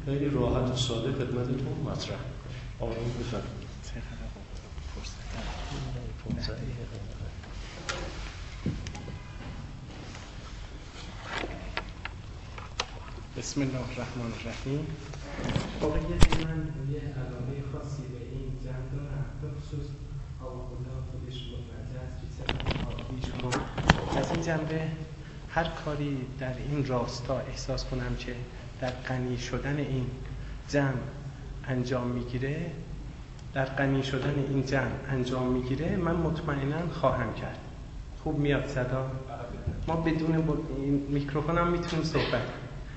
خیلی راحت و ساده خدمتتون مطرح آروم بفرمایید. بسم الله الرحمن الرحیم. واقعیت من یه علاقه خاصی به این جمع دارم، به خصوص آقاخدا خودش متوجه است که چقدر عالی شما از این جنبه هر کاری در این راستا احساس کنم که در غنی شدن این جمع انجام میگیره، من مطمئنا خواهم کرد. خوب میاد صدا؟ ما بدون میکروفون هم میتونیم صحبت کنیم.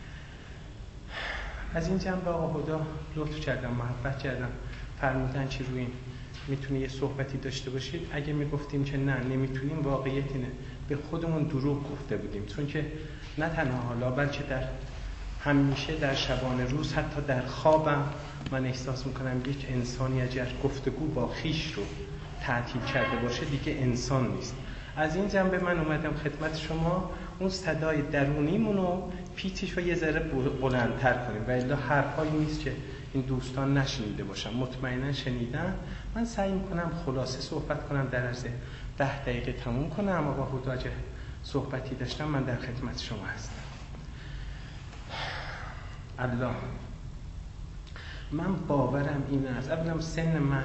از این جنبه آقاخدا لطف کردم، محبت کردم، فرمودن که روی این میتونی یه صحبتی داشته باشید. اگه میگفتیم که نه نمیتونیم، واقعیت اینه به خودمون دروغ گفته بودیم، چون که نه تنها حالا بلکه در همیشه در شبانه روز، حتی در خوابم من احساس میکنم یک انسانی اگر گفتگو با خیش رو تعطیل کرده باشه دیگه انسان نیست. از این جنبه من اومدم خدمت شما اون صدای درونیمون رو پیچش رو یه ذره بلندتر کنیم، و الا حرفایی نیست که این دوستان نشنیده باشن، مطمئنا شنیدن. من سعی میکنم خلاصه صحبت کنم، در عرض 10 دقیقه تموم کنم. آقا حداج صحبتی داشتم، من در خدمت شما هستم. الله، من باورم این است، اولا سن من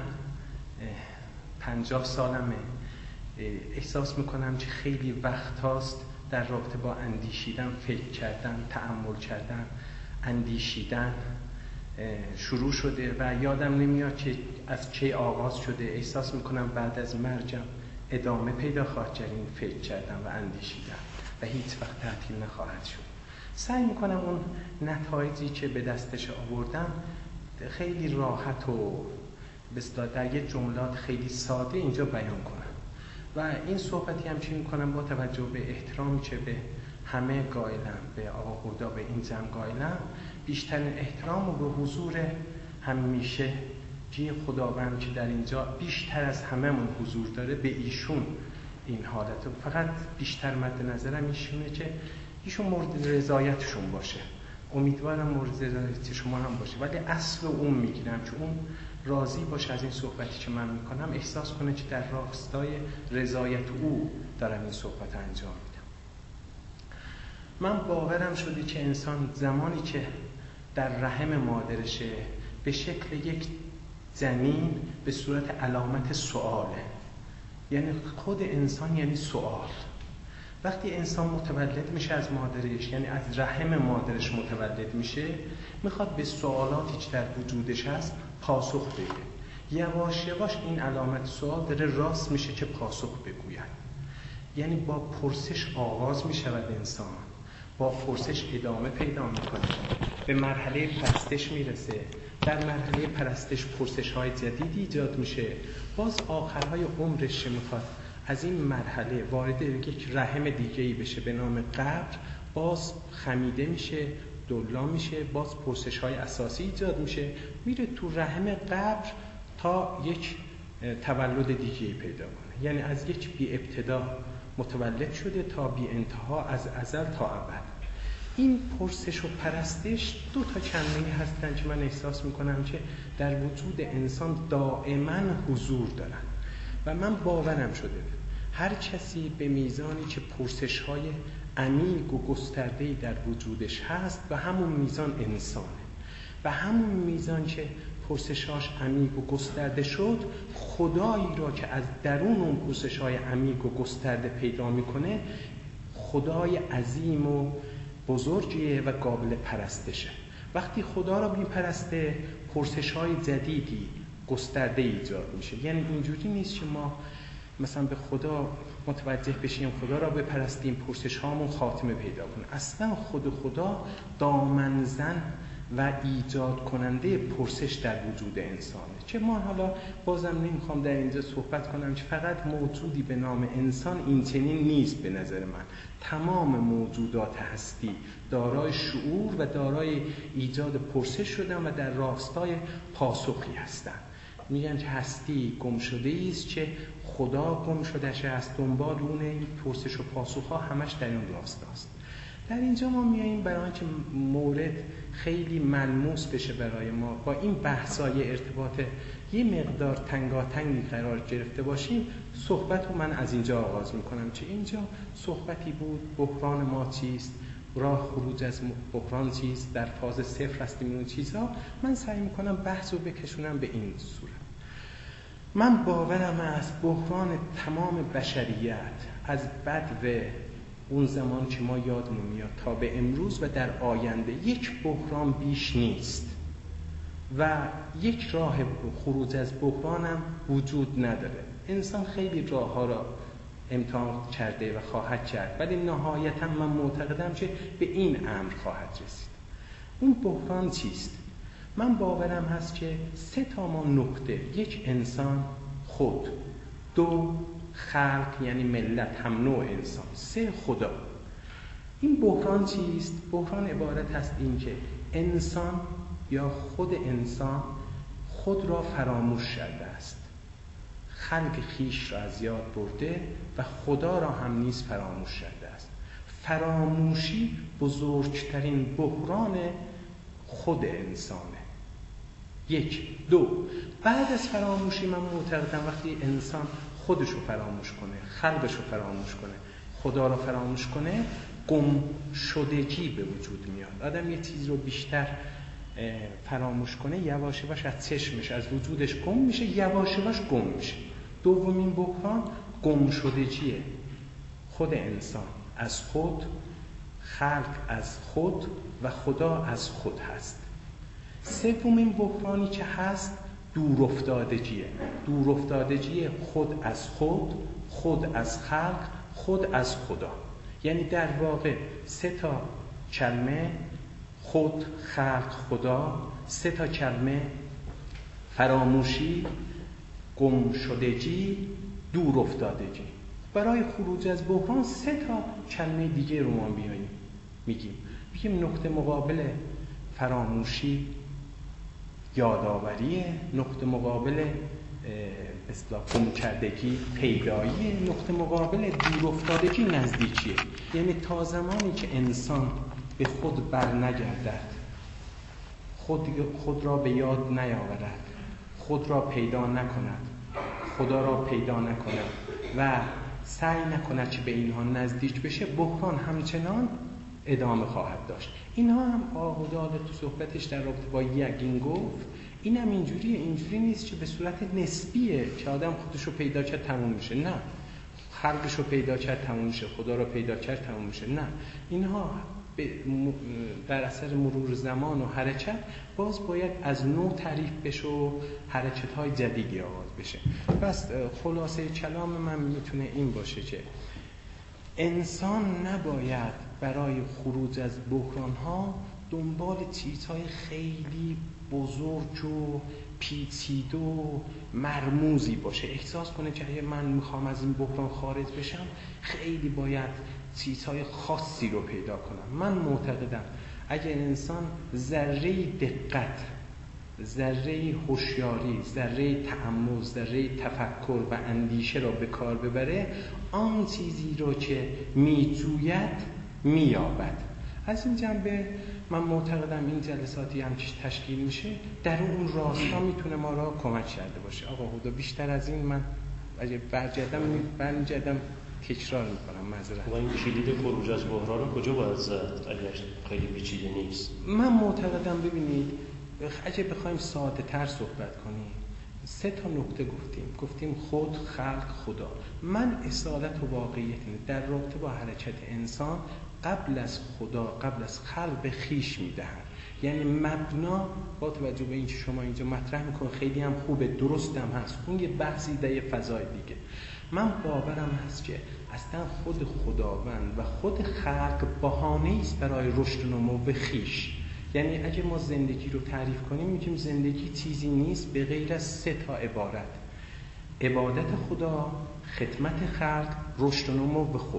50 سالمه، احساس میکنم که خیلی وقت هاست در رابطه با اندیشیدن، فکر کردن، تأمل کردن، اندیشیدن شروع شده و یادم نمیاد که از کی آغاز شده. احساس میکنم بعد از مرگم ادامه پیدا خواهد کرد این فکر کردن و اندیشیدن و هیچ وقت تعطیل نخواهد شد. سعی میکنم اون نتایجی که به دستش آوردم خیلی راحت و در یه جملات خیلی ساده اینجا بیان کنم. و این صحبتی هم چی میکنم با توجه به احترامی که به همه قائلم، به آقا خدا، به این جمع قائلم، بیشترین احترام و به حضور همیشه که خداوند که در اینجا بیشتر از هممون حضور داره، به ایشون این حالت. فقط بیشتر مد نظرم ایشونه که ایشون مورد رضایتشون باشه. امیدوارم مورد رضایت شما هم باشه، ولی اصل اون میگیرم که اون راضی باشه از این صحبتی که من میکنم، احساس کنه که در راستای رضایت او دارم این صحبت انجام میدم. من باورم شده که انسان زمانی که در رحم مادرشه به شکل یک جنین به صورت علامت سؤاله، یعنی خود انسان یعنی سؤال. وقتی انسان متولد میشه از مادرش، یعنی از رحم مادرش متولد میشه، میخواد به سوالاتی که در وجودش هست پاسخ بده. یواش یواش این علامت سوال داره راست میشه که پاسخ بگوید. یعنی با پرسش آغاز میشود انسان، با پرسش ادامه پیدا میکنه، به مرحله پرستش میرسه. در مرحله پرستش پرسش های جدیدی ایجاد میشه. باز آخرهای عمرش میخواد از این مرحله وارد یک رحم دیگه‌ای بشه به نام قبر. باز خمیده میشه، دولا میشه، باز پرسش‌های اساسی ایجاد میشه، میره تو رحم قبر تا یک تولد دیگه‌ای پیدا کنه. یعنی از یک بی ابتدا متولد شده تا بی انتها، از ازل تا ابد. این پرسش و پرستش دو تا کلمه هستن که من احساس میکنم که در وجود انسان دائما حضور دارن و من باورم شده هر کسی به میزانی که پرسش‌های عمیق و گسترده‌ای در وجودش هست و همون میزان انسانه، و همون میزان که پرسش‌هاش عمیق و گسترده شد، خدایی را که از درون اون پرسش‌های عمیق و گسترده پیدا میکنه خدای عظیم و بزرگیه و قابل پرستشه. وقتی خدا را میپرسته پرسش‌های جدیدی گسترده ایجاد میشه. یعنی اینجوری نیست که ما مثلا به خدا متوجه بشیم، خدا را بپرستیم، پرسش هامون خاتمه پیدا کنه. اصلا خدا دامنزن و ایجاد کننده پرسش در وجود انسانه، که ما حالا بازم نمیخوام در اینجا صحبت کنم که فقط موجودی به نام انسان این چنین نیست. به نظر من تمام موجودات هستی دارای شعور و دارای ایجاد پرسش شدن و در راستای پاسخی هستند. میگن که هستی گم شده است که خدا گم شده است، دنبال اون این پرسش و پاسخ ها همش در این راستاست. در اینجا ما میاییم برای اینکه مورد خیلی ملموس بشه برای ما، با این بحثای ارتباط یه مقدار تنگاتنگی قرار گرفته باشیم، صحبت رو من از اینجا آغاز میکنم. چه اینجا صحبتی بود بحران ما چیست، راه خروج از بحران چیست، در فاز صفر هستیم، اون چیزها. من سعی میکنم بحث رو بکشونم به این صورت. من باورم از بحران تمام بشریت از بدو اون زمان که ما یادمون میاد تا به امروز و در آینده یک بحران بیش نیست و یک راه خروج از بحران هم وجود نداره. انسان خیلی راه ها را امتحان کرده و خواهد کرد، ولی نهایتا من معتقدم که به این امر خواهد رسید. اون بحران چیست؟ من باورم هست که 3 نکته: 1 انسان خود، 2 خلق یعنی ملت هم نوع انسان، 3 خدا. این بحران چیست؟ بحران عبارت هست این که انسان یا خود انسان خود را فراموش کرده است، خلق خیش را از یاد برده و خدا را هم نیز فراموش کرده است. فراموشی بزرگترین بحران خود انسانه. 1. 2 بعد از فراموشی من معتقدم وقتی انسان خودش رو فراموش کنه، خلقش رو فراموش کنه، خدا رو فراموش کنه، گم شدگی به وجود میاد. آدم یه چیز رو بیشتر فراموش کنه، یواش یواش از چشمش، از وجودش گم میشه، یواش یواش گم میشه. دومین بحران گم شدگیه. خود انسان از خود، خلق از خود و خدا از خود هست. سومین بحرانی که هست دور افتادگیه. دور افتادگی خود از خود، خود از خلق، خود از خدا. یعنی در واقع 3 کلمه: خود، خلق، خدا، 3 کلمه: فراموشی، گم شدگی، دور افتادگی. برای خروج از بحران 3 کلمه دیگه رو ما میگیم نقطه مقابل فراموشی یادآوریه، نقطه مقابل اصطلاح گم کردگی پیداییه، نقطه مقابل دور افتادگی نزدیکیه. یعنی تا زمانی که انسان به خود بر نگردد، خود را به یاد نیاورد، خود را پیدا نکند، خدا را پیدا نکند و سعی نکند که به اینها نزدیک بشه، بحران همچنان ادامه خواهد داشت. اینها هم آقودال تو صحبتش در رابطه با یقین گفت. این هم اینجوری نیست که به صورت نسبیه که آدم خودش رو پیدا کرد تموم میشه. نه، خلقش رو پیدا کرد تموم میشه، خدا رو پیدا کرد تموم میشه. نه، اینها در اثر مرور زمان و حرکت باز باید از نو تعریف بشه و حرکت‌های جدیدی آغاز بشه. پس خلاصه کلام من میتونه این باشه که انسان نباید برای خروج از بحران‌ها دنبال چیزهای خیلی بزرگ و پیچیده و مرموزی باشه، احساس کنه که اگه من میخوام از این بحران خارج بشم خیلی باید چیزهای خاصی رو پیدا کنم. من معتقدم اگه انسان ذره دقت، ذره هوشیاری، ذره تأمل، ذره تفکر و اندیشه را به کار ببره، آن چیزی رو که میجوید مییابد. از این جنبه من معتقدم این جلساتی هم که تشکیل میشه در اون راستا میتونه ما را کمک کرده باشه. آقا خدا بیشتر از این من اگه برگردم تکرار میکنم، معذرت. و این کلید خروج از بحران رو کجا باید زد اگر خیلی پیچیده نیست؟ من معتقدم ببینید اگه بخوایم ساده تر صحبت کنیم 3 نکته گفتیم خود، خلق، خدا. من اصالت و واقعیت در رابطه با حرکت انسان قبل از خدا، قبل از خلق خیش میدهن. یعنی مبنا با توجه به این که شما اینجا مطرح میکنه خیلی هم خوبه، درست هم هست، اون یه بحثی در یه فضای دیگه. من باورم هست که اصلا خود خداوند و خود خلق بهانه‌ای است برای رشد و نمو خیش. یعنی اگه ما زندگی رو تعریف کنیم میگیم زندگی چیزی نیست به غیر از 3 عبارت: عبادت خدا، خدمت خلق، رشد و نمو به خود.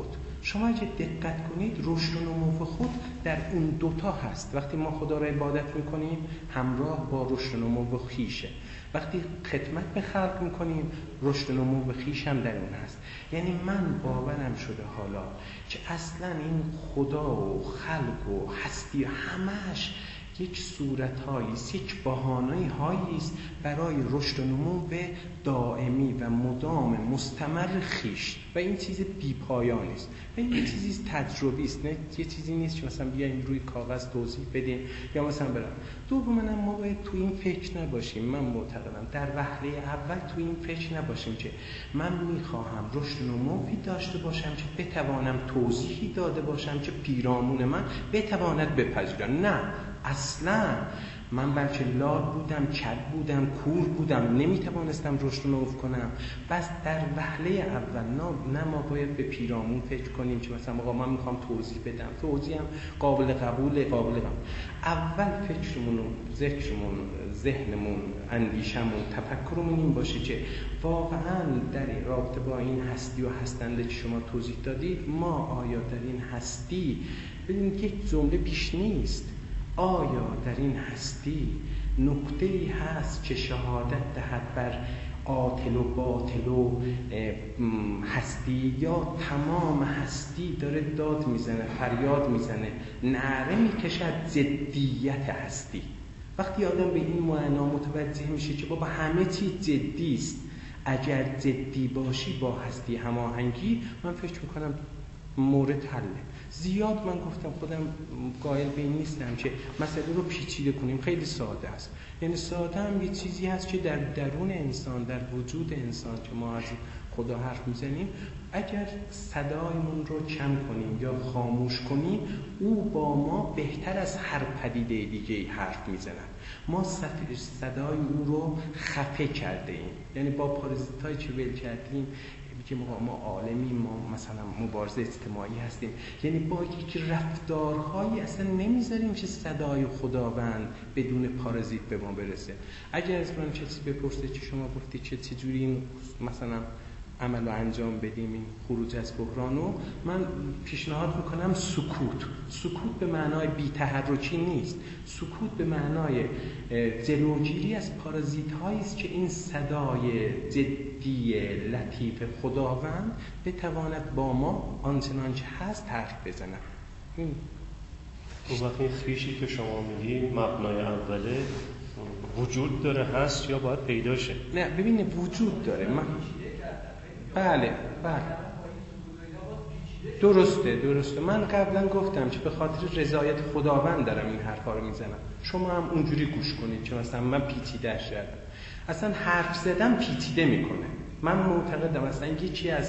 شما اگه دقت کنید رشد و نمو خود در اون دوتا هست. وقتی ما خدا را عبادت میکنیم همراه با رشد و نمو خویشه، وقتی خدمت به خلق میکنیم رشد و نمو خویش هم در اون هست. یعنی من باورم شده حالا که اصلا این خدا و خلق و هستی همش یک صورت‌هاییست، یک بهانه‌هاییست برای رشد و نمو دائمی و مدام مستمر خویش و این چیز بی‌پایانی است. این یه چیزی تجربی است، نه یه چیزی نیست که مثلا بیایم روی کاغذ توضیح بدیم یا مثلا برام. دوما ما باید تو این فکر نباشیم. من معتقدم در وهله اول تو این فکر نباشیم که من می‌خواهم رشد و نموی داشته باشم که بتوانم توضیحی داده باشم که پیرامون من بتواند بپذیرد. نه، اصلا من بلکه لال بودم، کد بودم، کور بودم، نمیتوانستم رشد و نمو کنم. بس در وهله اول نه ما باید به پیرامون فکر کنیم که مثلا آقا من میخوام توضیح بدم، توضیحم قابل قبوله. اول فکرمون، ذکرمون، ذهنمون، اندیشمون، تفکرمون این باشه که واقعا در رابطه با این هستی و هستنده که شما توضیح دادید، ما آیا در این هستی ببینید یک جمله بیش نیست، آیا در این هستی نقطه‌ای هست که شهادت دهد بر عاطل و باطل و هستی، یا تمام هستی داره داد میزنه، فریاد میزنه، نعره میکشد ضدیت هستی؟ وقتی آدم به این معنا متوجه میشه که بابا همه چیز جدی است، اگر جدی باشی با هستی هماهنگی، من فکر میکنم مورد حله. زیاد من گفتم خودم قائل به این نیستم که مسئله رو پیچیده کنیم، خیلی ساده است. یعنی ساده هم یه چیزی هست که در درون انسان، در وجود انسان که ما از خدا حرف میزنیم، اگر صدایمون رو کم کنیم یا خاموش کنیم، او با ما بهتر از هر پدیده دیگه حرف میزنن. ما صدای او رو خفه کرده ایم، یعنی با پارازیتایی که ول کردیم که ما عالمی، ما مثلا مبارزه اجتماعی هستیم، یعنی با یک رفتارهایی اصلا نمیذاریم که صدای خداوند بدون پارازیت به ما برسه. اگر از من کسی بپرسه که شما گفتی که چجوری این مثلا عمل رو انجام بدیم، این خروج از بحرانو، من پیشنهاد میکنم سکوت به معنای بی‌تحرکی نیست. سکوت به معنای جلوگیری از پارازیت هایی است که این صدای جدی لطیف خداوند بتواند با ما آنچنان که هست حرف بزنه. اون وقت این خویشی که شما میگی مبنای اوله وجود داره، هست یا باید پیدا شه؟ نه ببینه وجود داره. من بله درسته. من قبلا گفتم که به خاطر رضایت خداوند دارم این حرفا رو میزنم. شما هم اونجوری گوش کنید که مثلا من پیچیده شدم. اصلا حرف زدن پیچیده میکنه. من معتقدم اصلا یکی از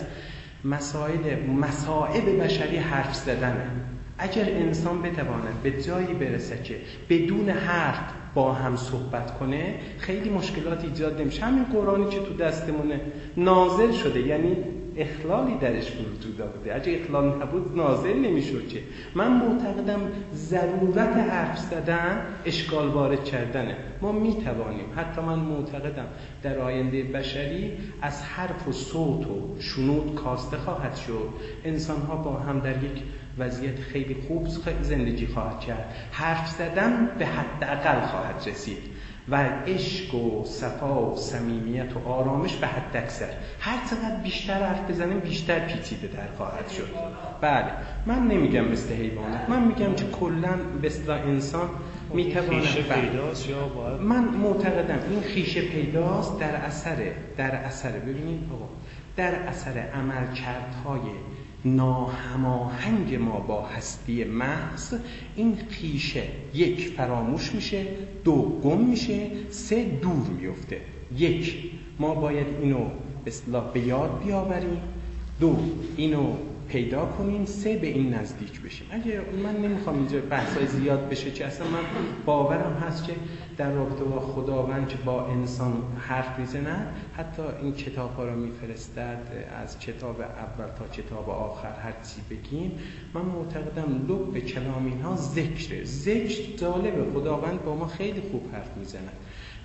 مصائب بشری حرف زدنه. اگر انسان بتواند به جایی برسه که بدون حرف با هم صحبت کنه، خیلی مشکلات ایجاد نمیشه. همین قرآنی که تو دستمونه نازل شده، یعنی اخلالی درش وجود داشته. اگه اخلال نبود نازل نمیشد. که من معتقدم ضرورت حرف زدن اشکال وارد کردنه. ما میتوانیم، حتی من معتقدم در آینده بشری از حرف و صوت و شنود کاسته خواهد شد. انسان‌ها با هم در یک وضعیت خیلی خوب زندگی خواهد کرد. حرف زدن به حداقل خواهد رسید و عشق و صفا و صمیمیت و آرامش به حد اکثر. هر چقدر بیشتر حرف بزنیم بیشتر پیچیده در خواهد شد. بله، من نمیگم مثل حیوانات، من میگم که کلا مثل انسان میتواند خیشه پیداست یا باید؟ من معتقدم این خیشه پیداست در اثر ببینید آقا، در اثر عملکردهای ناهماهنگ ما با هستی محض. این خیشه 1 فراموش میشه، 2 گم میشه، 3 دور میفته. 1 ما باید اینو به اصطلاح به یاد بیاوریم، 2 اینو پیدا کنیم، 3 به این نزدیک بشیم. اگه من نمیخوام اینجا بحثای زیاد بشه که اصلا من باورم هست که در رابطه با خداوند که با انسان حرف میزنه، حتی این کتاب‌ها رو میفرستد از کتاب اول تا کتاب آخر هر چی بگیم، من معتقدم لب کلام اینها ذکر جالب. خداوند با ما خیلی خوب حرف میزنه.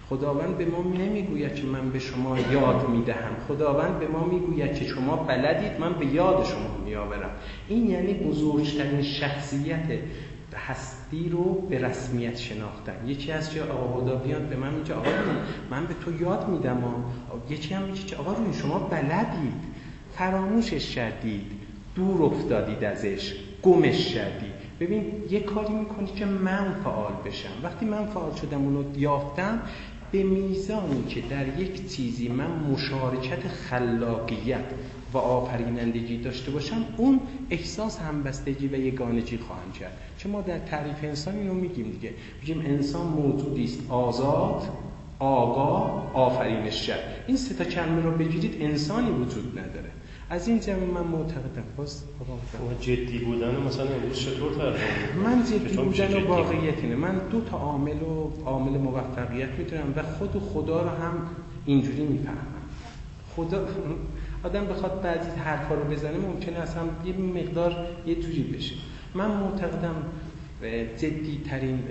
خداوند به ما نمیگوید که من به شما یاد میدهم، خداوند به ما میگوید که شما بلدید، من به یاد شما میآورم. این یعنی بزرگترین شخصیت هستی رو به رسمیت شناختن. یکی از که آقا خدا بیاد به من میگه آقا من به تو یاد میدم، یکی هم میگه که آقا شما بلدید، فراموشش کردید، دور افتادید ازش، گمش کردید. ببین یه کاری میکنی که من فعال بشم. وقتی من فعال شدم اونو یافتم، به میزانی که در یک چیزی من مشارکت خلاقیت و آفرینندگی داشته باشم، اون احساس همبستگی و یگانگی خواهم کرد. چه ما در تعریف انسان اینو میگیم دیگه، میگیم انسان موجودی است آزاد، آگاه، آفرینشگر. این سه تا کلمه رو بگیرید انسانی وجود نداره. از این جمع من معتقدم. باز جدی بودن مثلا امروز چطور ترجمه؟ من جدی بودن و واقعیت اینه. من دو تا عامل موفقیت میدونم و خدا رو هم اینجوری میفهمم. خدا آدم بخواد بعضی حرفا رو بزنه ممکنه اصلا یه مقدار یه جوری بشه. من معتقدم جدی ترین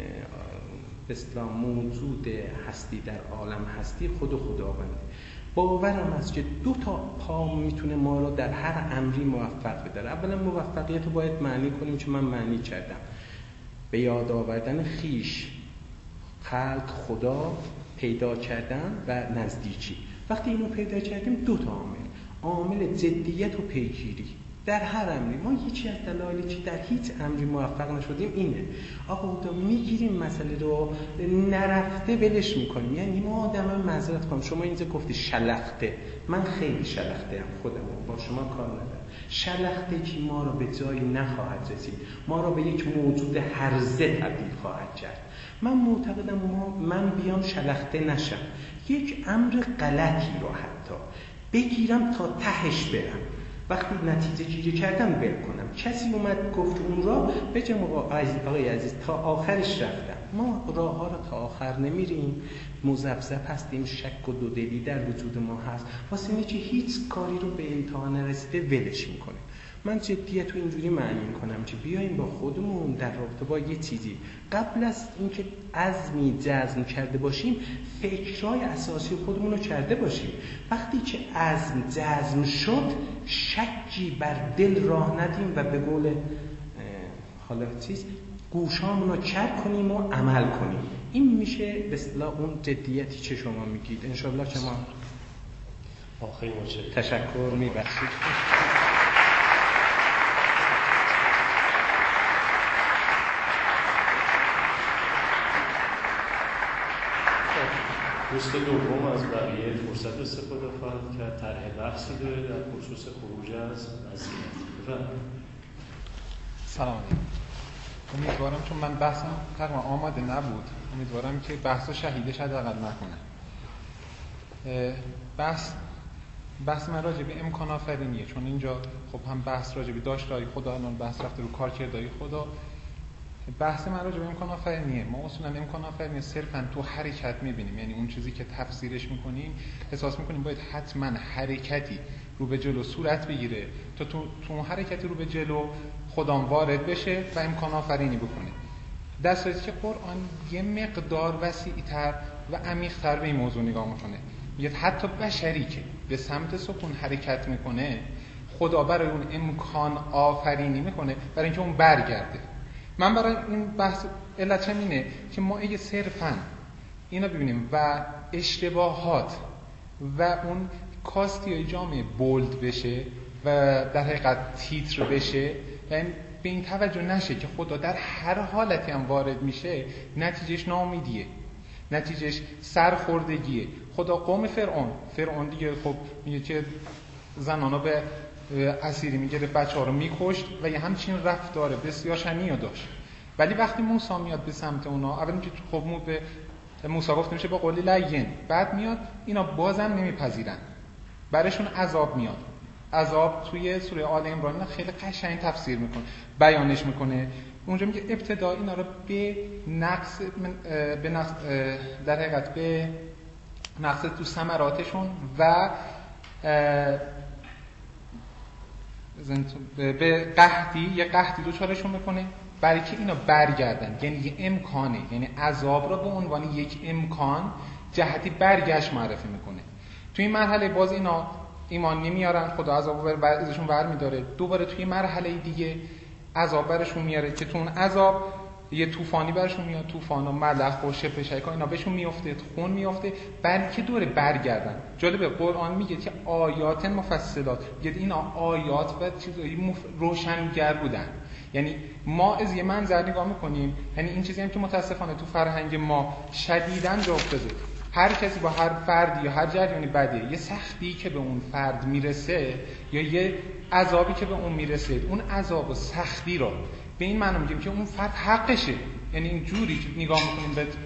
به اصطلاح موجود هستی در عالم هستی خداونده. باورم است که دو تا پا میتونه ما رو در هر امری موفق بداره. اولا موفقیت رو باید معنی کنیم که من معنی کردم. به یاد آوردن خیش، خلق، خدا، پیدا کردن و نزدیکی. وقتی اینو پیدا کردیم دو تا عامل جدیت و پیگیری در هر امری. ما یکی از دلایلی که در هیچ امری موفق نشدیم اینه. آقا خدا میگیریم مسئله رو نرفته ولش میکنیم. یعنی ما آدم معذرت کنم، شما اینجا گفتی شلخته، من خیلی شلخته ام، خودم با شما کار ندارم. شلخته که ما رو به جایی نخواهد رسید، ما رو به یک موجود هرزه تبدیل خواهد کرد. من معتقدم من بیام شلخته نشم، یک امر غلطی رو حتی بگیرم تا تهش برم، وقتی نتیجه گیری کردم ول کنم. کسی اومد گفت اون را بگم آقای عزیز تا آخرش رفتم. ما راه ها رو تا آخر نمیریم، مذبذب هستیم، شک و دودلی در وجود ما هست، واسه اینه که هیچ کاری رو به انتها نرسیده ولش میکنیم. من جدیت رو اینجوری معنی میکنم که بیایم با خودمون در رابطه با یه چیزی قبل از اینکه عزمی جزم کرده باشیم فکرهای اساسی خودمون رو کرده باشیم. وقتی که عزم جزم شد شکی بر دل راه ندیم و به قول حالا چیز گوشامون رو کر کنیم و عمل کنیم. این میشه به اصطلاح اون جدیتی که شما میگید. انشالله که ما خیلی متشکرم. تشکر میبخشید. دوست دوم از بقیه فرصت استفاده خواهد کرد. طرح بحثی داره در خصوص خروج از وضعیت. سلام علیکم. امیدوارم چون من بحثم تقریبا آماده نبود، امیدوارم که بحث شهیدش حداقل نکنه. بحث من راجع به امکان آفرینیه، چون اینجا خب هم بحث راجع به داشته‌های خدا، الان بحث رفته رو کارکردهای خدا. بحث من راجع به امکان آفرینیه. ما اصولا امکان آفرینی صرفا تو حرکت می‌بینیم، یعنی اون چیزی که تفسیرش می‌کنیم احساس می‌کنیم باید حتما حرکتی رو به جلو صورت بگیره تا تو اون حرکتی رو به جلو خودم وارد بشه و امکان آفرینی بکنه. در صورتی که قرآن یه مقدار وسیع‌تر و عمیق‌تر به این موضوع نگاه می‌کنه. میگه حتی بشری که به سمت سکون حرکت می‌کنه خدا برای اون امکان آفرینی می‌کنه برای اینکه اون برگرده. من برای این بحث علت اینه که ما اگه صرفاً اینا ببینیم و اشتباهات و اون کاستیای جامعه بولد بشه و در حقیقت تیتر بشه و به این توجه نشه که خدا در هر حالتی هم وارد میشه، نتیجهش ناامیدیه، نتیجهش سرخوردگیه. خدا قوم فرعون دیگه خب میگه که زنانا به اسیری میگیره، بچه‌ها رو میکشت و یه همچین رفتار بسیار شنیع داشت. ولی وقتی موسی میاد به سمت اونا، اول میگه خب به موسی گفت میشه با قولی لین، بعد میاد اینا بازم نمیپذیرن، برشون عذاب میاد. عذاب توی سوره آل عمران خیلی قشنگ تفسیر میکنه، بیانش میکنه. اونجا میگه ابتدا اینا رو به نقص در حقیقت به نقص تو ثمراتشون و به قحطی، یه قحطی دوچارشون میکنه، برای که اینا برگردن، یعنی یه امکانه، یعنی عذاب را به عنوان یک امکان جهتی برگشت معرفی میکنه. تو این مرحله باز اینا ایمان نمیارن، خدا عذابو ازشون برمی‌داره، دوباره توی مرحله دیگه عذاب برشون میاره که تو اون عذاب یه طوفانی برشون میاد، طوفان و ملخ و شبه شیکا اینا بهشون میفته، خون میفته، بلکه دوره برگردن. جالبه قرآن میگه که آیات مفصلات، میگه اینا آیات و چیزایی روشنگر بودن. یعنی ما از یه منظر نگاه میکنیم، یعنی این چیزی هم که متاسفانه تو فرهنگ ما شدیداً جا افتاده، هر کسی با هر فردی یا هر جریانی بده، یه سختی که به اون فرد میرسه یا یه عذابی که به اون میرسه، اون عذاب و سختی رو به این معنی میگیم که اون فرد حقشه. یعنی این جوری که نگاه میکنیم به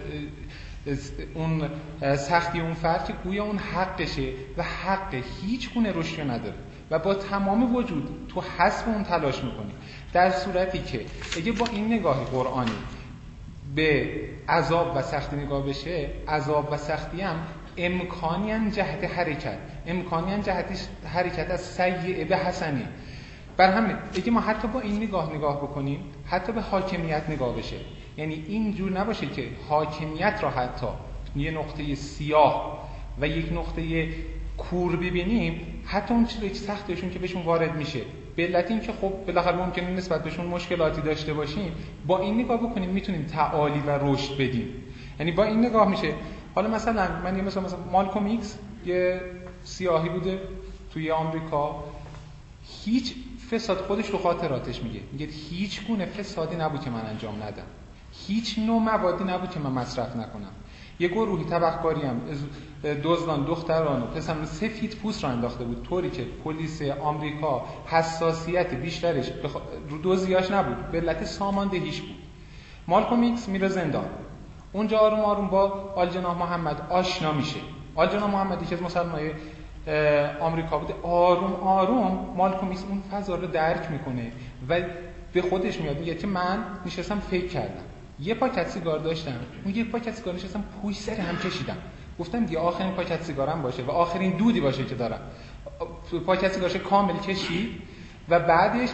اون سختی اون فرد که گویا اون حقشه و حق هیچ گونه رشدی نداره و با تمام وجود تو حسب اون تلاش میکنیم. در صورتی که اگه با این نگاهی قرآنی به عذاب و سختی نگاه بشه، عذاب و سختی هم امکانی هم جهت حرکت، امکانی هم جهت حرکت از سیئه به حسنه. بر همین اگه ما حتی با این نگاه بکنیم، حتی به حاکمیت نگاه بشه، یعنی اینجور نباشه که حاکمیت را حتی یه نقطه سیاه و یک نقطه کور ببینیم، حتی اون چیزی که سختشون که بهشون وارد میشه، به علت این که خب بالاخره ممکنه نسبت بهشون مشکلاتی داشته باشیم، با این نگاه بکنیم میتونیم تعالی و رشد بدیم. یعنی با این نگاه میشه. حالا مثلا من یه مثلا مالکوم ایکس یه سیاهی بوده توی آمریکا، هیچ فساد خودش رو خاطراتش میگه هیچ گونه فسادی نبود که من انجام ندم، هیچ نوع موادی نبود که من مصرف نکنم. یه گروهی تبهکاری هم دزدان دختران و پسران سفید پوست را انداخته بود، طوری که پلیس آمریکا حساسیت بیشترش رو دزدیاش نبود، به علت ساماندهیش بود. مالکوم ایکس میره زندان، اونجا آروم آروم با آلجناح محمد آشنا میشه. آلجناح محمدی که از مسلمانای آمریکا بوده، آروم آروم مالکوم ایکس اون فضا رو درک میکنه و به خودش میاد، میگه که من نشستم فکر کردم، یه پاکت سیگار داشتم، اون یک پاکت سیگار نشستم پوش سر هم کشیدم، گفتم دیگه آخرین پاکت سیگارم باشه و آخرین دودی باشه که دارم. پاکت سیگارش کامل کشید و بعدش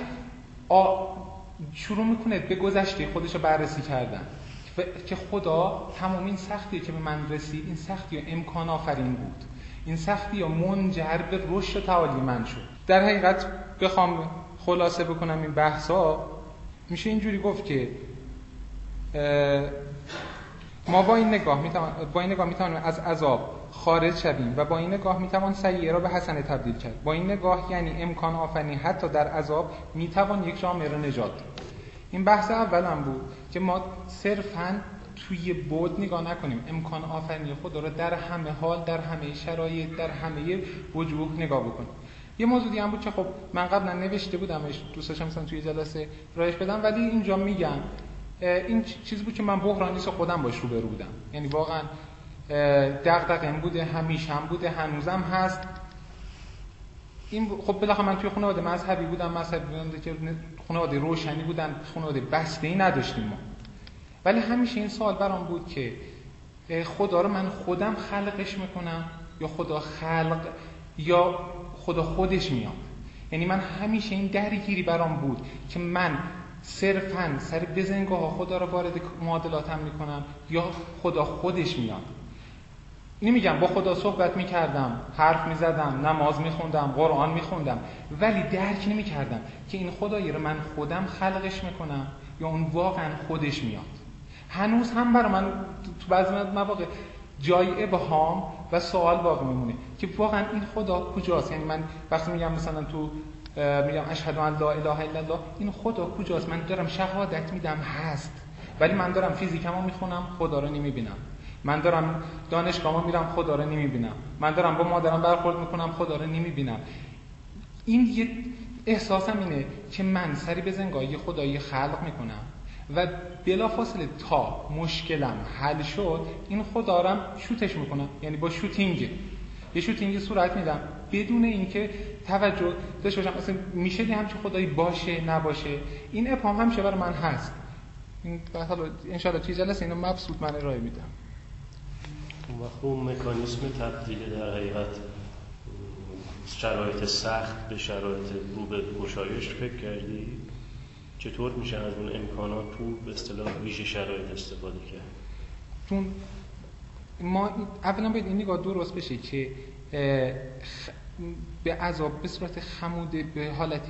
شروع میکنه به گذشته خودش رو بررسی کردن که خدا تمام این سختی که به من رسید، این سختی امکان آفرین بود، این سختی منجر به رشد و تعالی من شد. در حقیقت بخوام خلاصه بکنم این بحثا، میشه اینجوری گفت که ما با این نگاه میتوانیم از عذاب خارج شویم و با این نگاه میتوان سیئه را به حسنه تبدیل کرد. با این نگاه یعنی امکان آفرینی حتی در عذاب میتوان یک جامعه را نجات داد. این بحث اولم بود که ما صرفاً توی بود نگاه نکنیم، امکان آفرینی خدا را در همه حال، در همه شرایط، در همه وجوه نگاه بکنیم. یه موضوعی هم بود که خب من قبلا نوشته بودمش، دوست داشتم مثلا توی جلسه رایش بدم، ولی اینجا میگم این چیزی بود که من بحرانیست خودم باش روبرو بودم. یعنی واقعا دغدغه‌ام بوده، همیشه هم بوده، هنوزم هست. این خب بالاخره من توی خانواده مذهبی بودم که خانواده روشنی بودن، خانواده بسته‌ای نداشتیم ما. ولی همیشه این سوال برام بود که خدا رو من خودم خلقش میکنم یا خدا خلق یا خدا خودش میاد. یعنی من همیشه این درگیری برام بود که من صرفاً سر بزنگاه خدا رو وارد معادلاتم میکنم یا خدا خودش میاد. نمیگم با خدا صحبت میکردم، حرف میزدم، نماز میخوندم، قرآن میخوندم، ولی درک نمیکردم که این خدایی رو من خودم خلقش میکنم یا اون واقعا خودش میاد. هنوز هم برای من تو بعضی مواقع جای ابهام و سوال باقی میمونه که واقعا این خدا کجاست. یعنی من وقتی میگم مثلا تو میگم اشهد ان لا اله الا الله، این خدا کجاست؟ من دارم شهادت میدم هست، ولی من دارم فیزیکمو میخونم، خدا رو نمیبینم. من دارم دانشگاهمو میرم، خدا رو نمیبینم. من دارم با مادرم برخورد میکنم، خدا رو نمیبینم. این یه احساسم اینه که من سری به زنگاه خدایی خلق میکنم و بلافاصله تا مشکلم حل شد این خدا رو شوتش میکنم. یعنی با یه شوتینگی صورت میدم بدون اینکه توجه داشته باشم اصلا میشه ده همچین خدایی باشه نباشه. این ابهام همیشه برای من هست. این حالا ان شاء الله توی جلسه اینو مبسوط من ارائه میدم. و اون مکانیسم تبدیل در حقیقت شرایط سخت به شرایط رو به گشایش فکر کردی؟ چطور میشه از اون امکانات تو به اصطلاح ویژه شرایط استفاده کرد؟ چون ما اولا باید این نگاه درست بشه که به عذاب به صورت خموده به حالت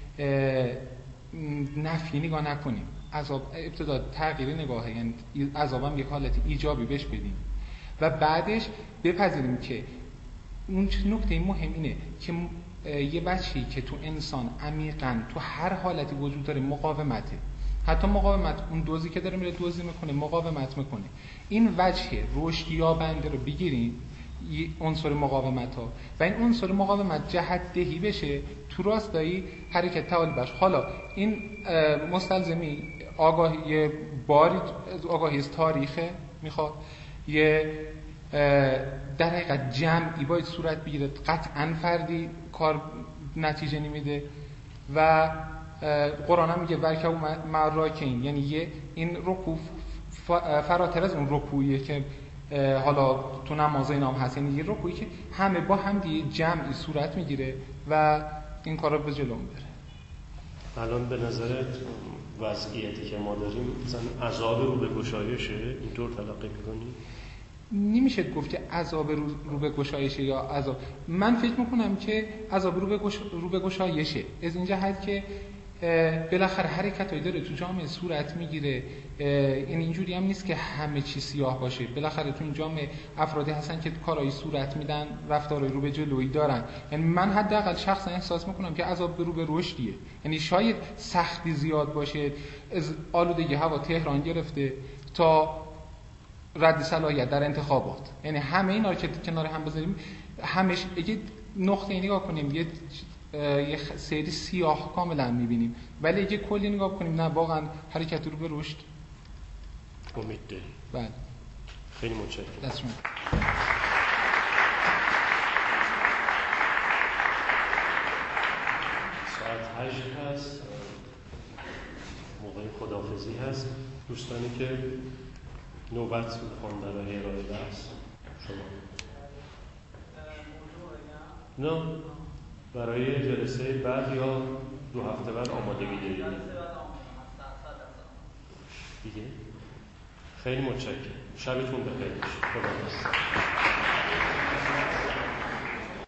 نفی نگاه نکنیم. عذاب ابتدا تغییر نگاهه، یعنی عذابم یک حالت ایجابی بهش بدیم و بعدش بپذیریم که اون نکته مهم اینه که یه بچه‌ای که تو انسان عمیقاً تو هر حالتی وجود داره مقاومته، حتی مقاومت اون دوزی که داره میره دوزی میکنه مقاومت میکنه. این وجه رشد یابنده رو بگیرین عنصر مقاومت ها و این عنصر مقاومت جهت دهی بشه تو راستایی حرکت تعالی بشه. حالا این مستلزمی آگاهی باری آگاهی از تاریخه، میخواد یه در حقیقت جمعی باید صورت بگیره، قطعا فردی کار نتیجه نمیده و قرآن هم میگه ورکب مع راکعین، یعنی یه این رکوع فراتر از اون رکوعیه که حالا تو نماز اینا هم هست، یعنی یه رکوعی که همه با هم دیگه جمعی صورت میگیره و این کار رو به جلو میبره. الان به نظرت وضعیتی که ما داریم مثلا عذاب رو به گشایشه اینطور تلقی می‌کنی؟ نمیشه گفت که عذاب رو به گشایشه یا عذاب. من فکر میکنم که عذاب رو به گشایشه از این جهت که بالاخره حرکتایی داره تو جامعه صورت میگیره. این اینجوری هم نیست که همه چی سیاه باشه، بالاخره تو این جامعه افرادی هستن که کارایی صورت میدن، رفتارای رو به جلویی دارن. یعنی من حداقل شخصا احساس میکنم که عذاب رو به رشدیه. یعنی شاید سختی زیاد باشه، از آلودگی هوا تهران گرفته تا رد صلاحیت در انتخابات، یعنی همه اینا رو که کنار هم بذاریم همش یه نقطه نگاه کنیم یه سری سیاه کاملا میبینیم، ولی اگه کلی نگاه کنیم نه واقعا حرکت رو به رشد امید داریم. بله خیلی متشکرم. دستتون ساعت 8 هست، موقع خداحافظی هست. دوستانی که نوبت میخوان برای ارائه درس شما نه برای جلسه بعد یا 2 هفته بعد آمادگی دارید دیگه؟ خیلی متشکرم. شبتون بخیر. خدا حافظ.